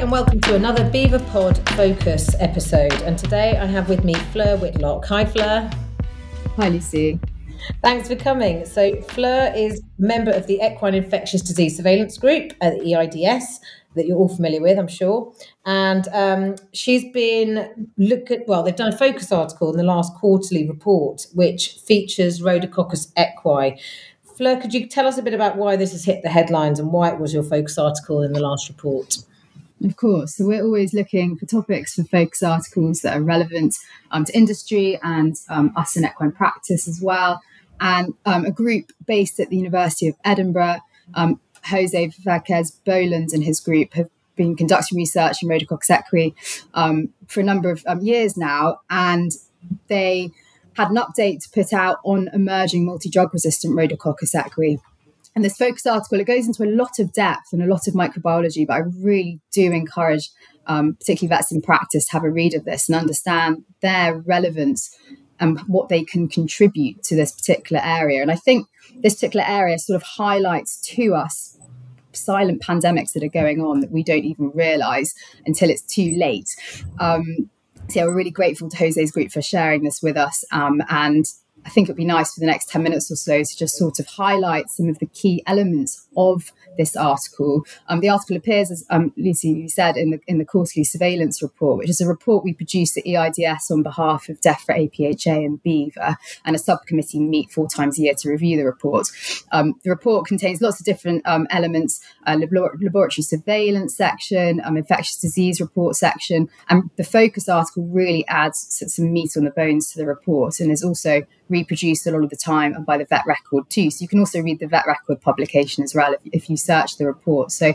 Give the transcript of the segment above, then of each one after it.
and welcome to another Beaver Pod Focus episode. And today I have with me Fleur Whitlock. Hi, Fleur. Hi, Lucy. Thanks for coming. So Fleur is a member of the Equine Infectious Disease Surveillance Group at the EIDS that you're all familiar with, I'm sure. And she's been they've done a focus article in the last quarterly report, which features Rhodococcus equi. Fleur, could you tell us a bit about why this has hit the headlines and why it was your focus article in the last report? Of course. So we're always looking for topics for focus articles that are relevant to industry and us in equine practice as well. And a group based at the University of Edinburgh, Jose Verquez Boland and his group have been conducting research in Rhodococcus equi for a number of years now. And they had an update to put out on emerging multi-drug resistant Rhodococcus equi. And this focus article, it goes into a lot of depth and a lot of microbiology, but I really do encourage particularly vets in practice to have a read of this and understand their relevance and what they can contribute to this particular area. And I think this particular area sort of highlights to us silent pandemics that are going on that we don't even realise until it's too late. So yeah, we're really grateful to Jose's group for sharing this with us. And I think it'd be nice for the next 10 minutes or so to just sort of highlight some of the key elements of this article. The article appears, as Lucy, you said, in the quarterly surveillance report, which is a report we produce at EIDS on behalf of DEFRA, APHA and Beaver, and a subcommittee meet 4 times a year to review the report. The report contains lots of different elements, laboratory surveillance section, infectious disease report section, and the focus article really adds some meat on the bones to the report and is also reproduced a lot of the time and by the Vet Record too. So you can also read the Vet Record publication as well if you search the report. So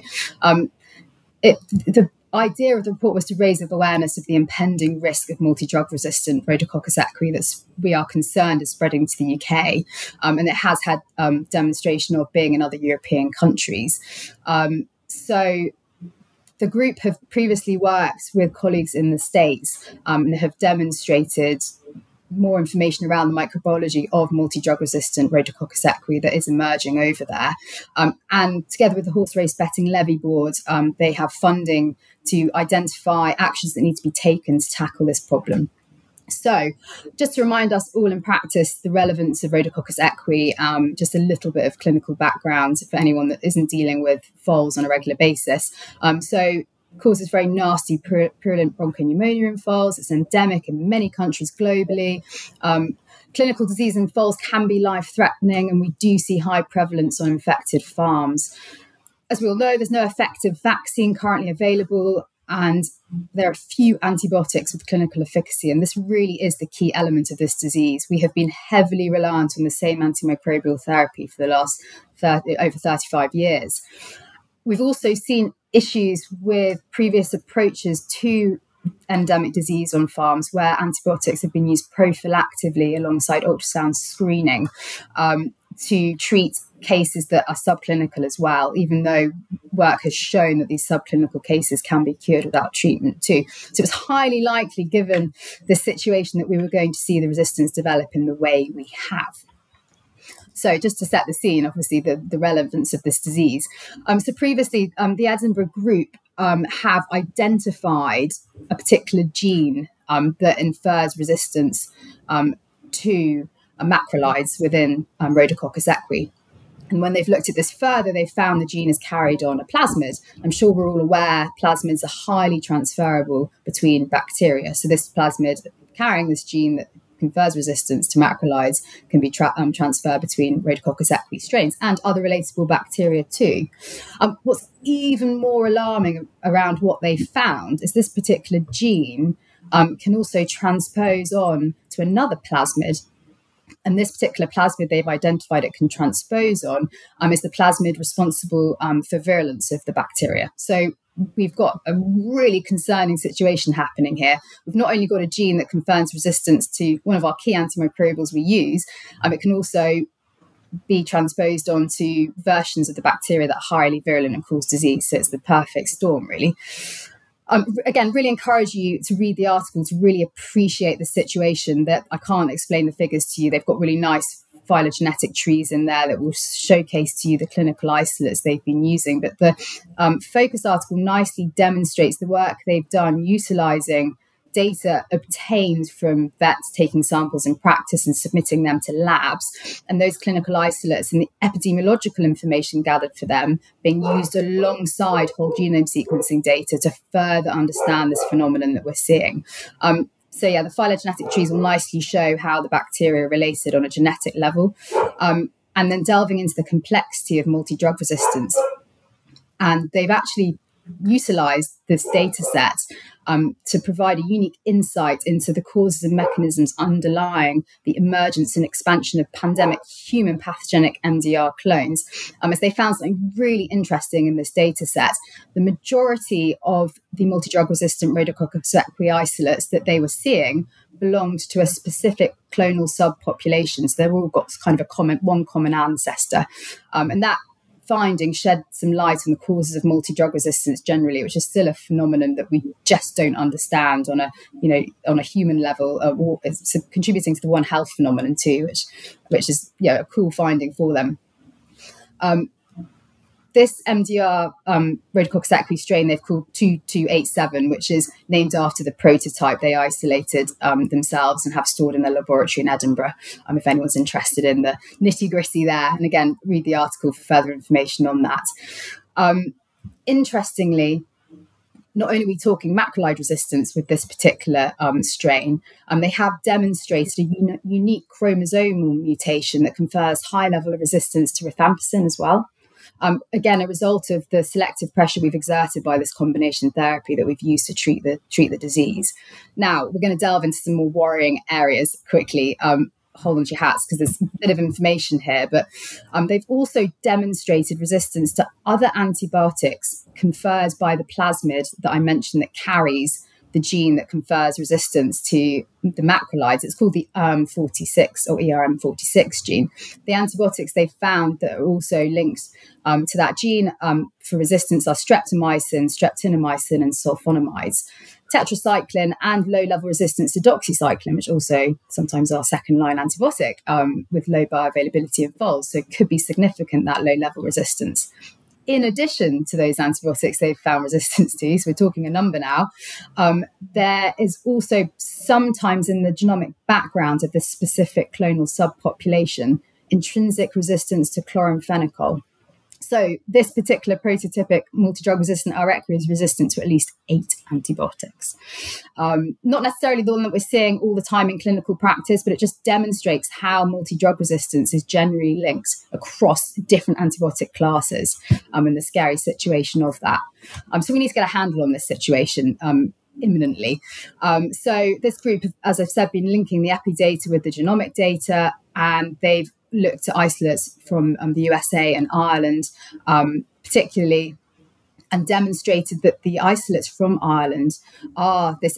the idea of the report was to raise awareness of the impending risk of multi-drug resistant Rhodococcus equi that we are concerned is spreading to the UK. And it has had demonstration of being in other European countries. So the group have previously worked with colleagues in the States and have demonstrated more information around the microbiology of multi-drug resistant Rhodococcus equi that is emerging over there. And together with the Horse Race Betting Levy Board, they have funding to identify actions that need to be taken to tackle this problem. So just to remind us all in practice the relevance of Rhodococcus equi, just a little bit of clinical background for anyone that isn't dealing with foals on a regular basis. So causes very nasty purulent bronchopneumonia in foals. It's endemic in many countries globally. Clinical disease in foals can be life-threatening, and we do see high prevalence on infected farms. As we all know, there's no effective vaccine currently available, and there are few antibiotics with clinical efficacy, and this really is the key element of this disease. We have been heavily reliant on the same antimicrobial therapy for the last over 35 years. We've also seen issues with previous approaches to endemic disease on farms where antibiotics have been used prophylactically alongside ultrasound screening to treat cases that are subclinical as well, even though work has shown that these subclinical cases can be cured without treatment too. So it was highly likely, given the situation, that we were going to see the resistance develop in the way we have. So just to set the scene, obviously, the relevance of this disease. So previously, the Edinburgh group have identified a particular gene that infers resistance to macrolides within Rhodococcus equi. And when they've looked at this further, they found the gene is carried on a plasmid. I'm sure we're all aware plasmids are highly transferable between bacteria. So this plasmid carrying this gene that confers resistance to macrolides can be transferred between Rhodococcus equi strains and other relatable bacteria too. What's even more alarming around what they found is this particular gene can also transpose on to another plasmid. And this particular plasmid they've identified it can transpose on is the plasmid responsible for virulence of the bacteria. So we've got a really concerning situation happening here. We've not only got a gene that confers resistance to one of our key antimicrobials we use, it can also be transposed onto versions of the bacteria that are highly virulent and cause disease. So it's the perfect storm, really. Again, really encourage you to read the article to really appreciate the situation. That I can't explain the figures to you. They've got really nice phylogenetic trees in there that will showcase to you the clinical isolates they've been using. But the Focus article nicely demonstrates the work they've done utilising data obtained from vets taking samples in practice and submitting them to labs, and those clinical isolates and the epidemiological information gathered for them being used alongside whole genome sequencing data to further understand this phenomenon that we're seeing. So the phylogenetic trees will nicely show how the bacteria are related on a genetic level, and then delving into the complexity of multi-drug resistance. And they've actually utilised this data set to provide a unique insight into the causes and mechanisms underlying the emergence and expansion of pandemic human pathogenic MDR clones. As they found something really interesting in this data set, the majority of the multi-drug resistant Rhodococcus equi isolates that they were seeing belonged to a specific clonal subpopulation. So they've all got kind of one common ancestor. And that finding shed some light on the causes of multi-drug resistance generally, which is still a phenomenon that we just don't understand on a human level, or it's contributing to the One Health phenomenon too, which is a cool finding for them. This MDR Rhodococcus equi strain they've called 2287, which is named after the prototype they isolated themselves and have stored in their laboratory in Edinburgh, if anyone's interested in the nitty-gritty there. And again, read the article for further information on that. Interestingly, not only are we talking macrolide resistance with this particular strain, they have demonstrated a unique chromosomal mutation that confers high level of resistance to rifampicin as well. Again, a result of the selective pressure we've exerted by this combination therapy that we've used to treat the disease. Now, we're going to delve into some more worrying areas quickly. Hold on to your hats because there's a bit of information here, but they've also demonstrated resistance to other antibiotics conferred by the plasmid that I mentioned that carries the gene that confers resistance to the macrolides. It's called the ERM46 or ERM46 gene. The antibiotics they've found that are also linked to that gene for resistance are streptomycin, streptinomycin, and sulfonamides, tetracycline, and low-level resistance to doxycycline, which also sometimes are second-line antibiotic with low bioavailability involved. So it could be significant, that low-level resistance. In addition to those antibiotics they've found resistance to, so we're talking a number now, there is also sometimes in the genomic background of this specific clonal subpopulation intrinsic resistance to chloramphenicol. So this particular prototypic multi-drug resistant R. equi is resistant to at least 8 antibiotics. Not necessarily the one that we're seeing all the time in clinical practice, but it just demonstrates how multi-drug resistance is generally linked across different antibiotic classes and the scary situation of that. So we need to get a handle on this situation imminently. So this group, as I've said, been linking the epi data with the genomic data, and they've looked at isolates from the USA and Ireland, particularly, and demonstrated that the isolates from Ireland are this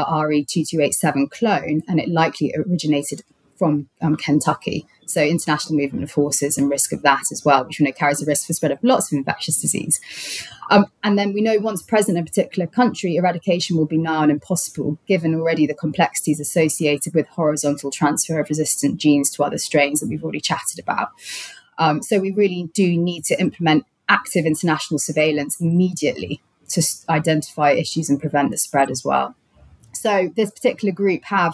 MDR-RE2287 clone, and it likely originated from Kentucky. So international movement of horses and risk of that as well, which we know carries a risk for spread of lots of infectious disease. And then we know once present in a particular country, eradication will be nigh on impossible, given already the complexities associated with horizontal transfer of resistant genes to other strains that we've already chatted about. So we really do need to implement active international surveillance immediately to identify issues and prevent the spread as well. So this particular group have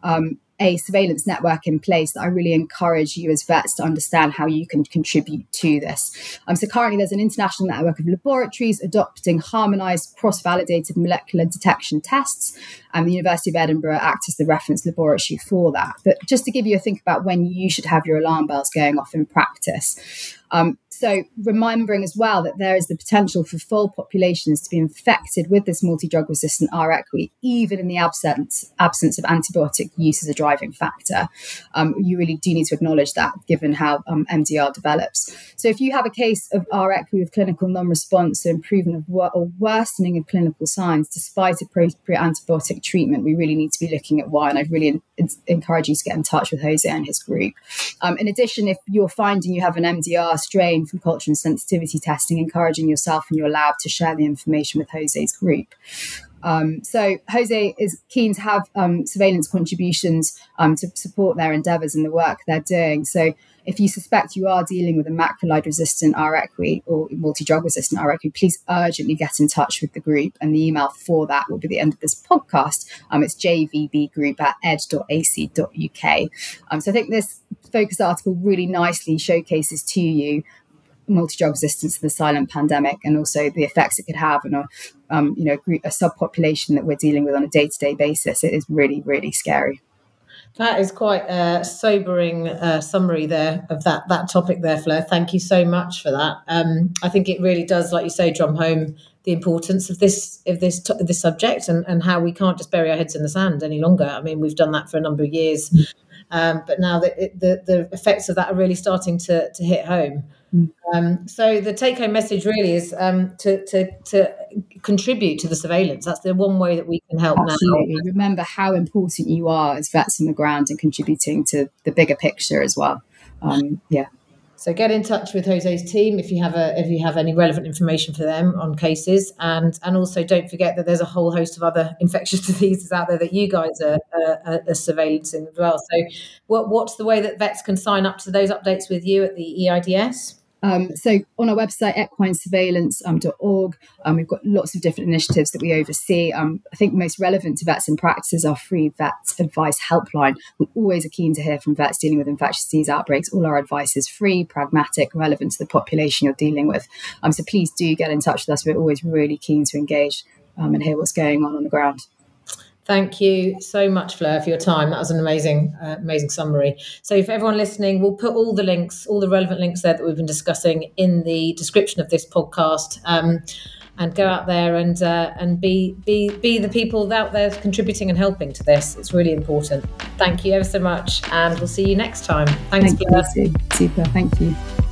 a surveillance network in place that I really encourage you as vets to understand how you can contribute to this. So currently there's an international network of laboratories adopting harmonised cross-validated molecular detection tests, and the University of Edinburgh acts as the reference laboratory for that. But just to give you a think about when you should have your alarm bells going off in practice. So remembering as well that there is the potential for full populations to be infected with this multi-drug resistant R. equi, even in the absence of antibiotic use as a driving factor. You really do need to acknowledge that, given how MDR develops. So if you have a case of R. equi with clinical non-response or improvement of or worsening of clinical signs despite appropriate antibiotic treatment, we really need to be looking at why. And I'd really encourage you to get in touch with Jose and his group. In addition, if you're finding you have an MDR strain from culture and sensitivity testing, encouraging yourself and your lab to share the information with Jose's group. So Jose is keen to have surveillance contributions to support their endeavours and the work they're doing. So if you suspect you are dealing with a macrolide-resistant R-equi or multi-drug-resistant R-equi, please urgently get in touch with the group. And the email for that will be at the end of this podcast. It's jvbgroup@ed.ac.uk. So I think this focus article really nicely showcases to you multi-drug resistance to the silent pandemic and also the effects it could have on a subpopulation that we're dealing with on a day-to-day basis. It is really, really scary. That is quite a sobering summary there of that topic there, Fleur. Thank you so much for that. I think it really does, like you say, drum home the importance of this subject and how we can't just bury our heads in the sand any longer. I mean, we've done that for a number of years, but now the effects of that are really starting to hit home. So the take-home message really is to contribute to the surveillance. That's the one way that we can help. Absolutely. Now. Remember how important you are as vets on the ground and contributing to the bigger picture as well. So get in touch with Jose's team if you have any relevant information for them on cases, and also don't forget that there's a whole host of other infectious diseases out there that you guys are surveillancing as well. So what's the way that vets can sign up to those updates with you at the EIDS? So on our website, equinesurveillance.org, we've got lots of different initiatives that we oversee. I think most relevant to vets in practice is our free vets advice helpline. We always are keen to hear from vets dealing with infectious disease outbreaks. All our advice is free, pragmatic, relevant to the population you're dealing with. So please do get in touch with us. We're always really keen to engage and hear what's going on the ground. Thank you so much, Fleur, for your time. That was an amazing summary. So for everyone listening, we'll put all the links, all the relevant links there that we've been discussing in the description of this podcast. And go out there and be the people out there contributing and helping to this. It's really important. Thank you ever so much, and we'll see you next time. Thanks, Fleur. Super. Thank you.